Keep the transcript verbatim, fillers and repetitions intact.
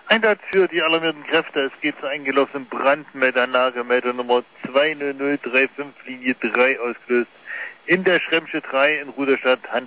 Einsatz für die alarmierten Kräfte. Es geht zu eingeschlossenen Brandmeldanlage, Melder Nummer zwei null null drei fünf, Linie drei ausgelöst. In der Schremsche drei in Ruderstadt, Hand